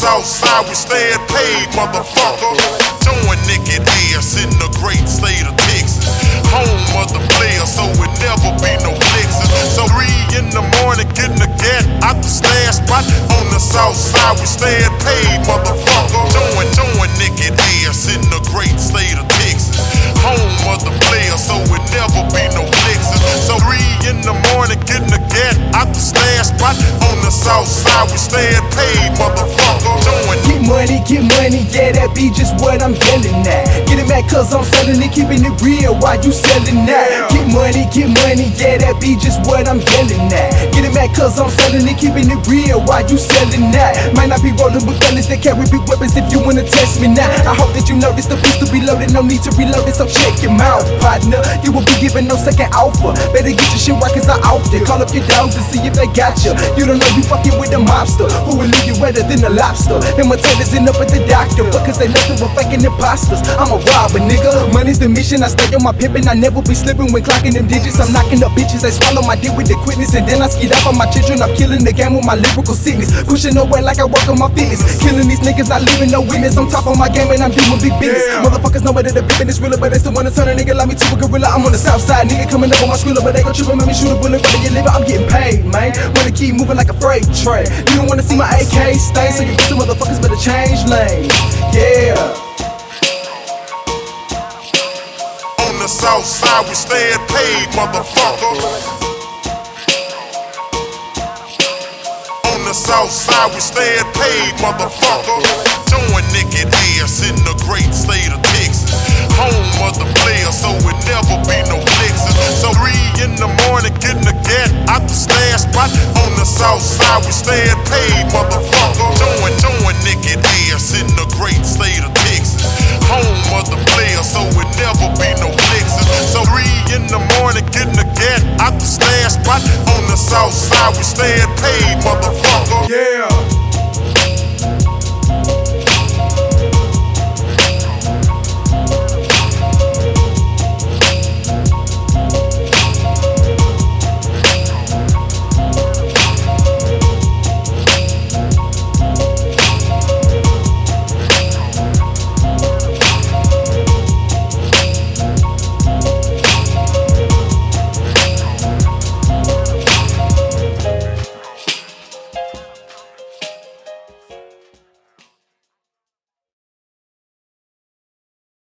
south side, we staying paid, motherfucker. Doing naked ass in the great state of Texas. Home of the players, so it never be no flexes. So 3 in the morning, getting the gat out the stash spot. On the south side, we staying paid, motherfucker. Doing naked ass in the great state of Texas. Home of the players, so it never be no flexes. So 3 in the morning, getting the gat out the stash spot. On the south side, we staying paid, motherfucker. Get money, yeah, that be just what I'm yelling at. Get it back cause I'm selling it, keeping it real while you selling that. Get money, yeah, that be just what I'm yelling at. Get it back cause I'm selling it, keeping it real while you selling that. Might not be rolling with fellas that carry big weapons if you wanna test me now. I hope that you notice the pistol be loaded, no need to reload it, so check your mouth, partner. You will be given no second offer. Better get your shit right cause I off it. Call up your dogs to see if they got you. You don't know you fucking with a mobster who will leave you wetter than a lobster. Imitators end up at the doctor because they nothing but faking imposters. I'm a robber, nigga. Money's the mission. I stay on my pimpin'. I never be slipping when clocking them digits. I'm knocking up bitches. I swallow my dick with the quickness, and then I skeet up on my children. I'm killing the game with my lyrical sickness. Pushing away like I work on my fitness. Killing these niggas, not leaving no witness. I'm top on my game and I'm doing big business. Motherfuckers know better than pimpin' is realer, but they still wanna turn a nigga like me to a gorilla. I'm on the south side, nigga coming up on my skrilla, but they gon' trip and make me shoot a bullet. Whether you live, I'm getting paid, man. Wanna keep moving like a freight train. You don't wanna see my AK stain, so you pussy motherfuckers better change lanes. Yeah. On the south side, we staying paid, motherfucker. On the south side, we staying paid, motherfucker. Doing naked ass in the great state of Texas. Home of the players, so it never be no flexes. So 3 in the morning, getting the gat out the stash spot. On the south side, we staying paid, motherfucker. Doing naked ass in the great state of Texas. Home of the players, so it never be no flexes. So 3 in the morning, getting the gat out the stash spot. On the south side, we staying paid,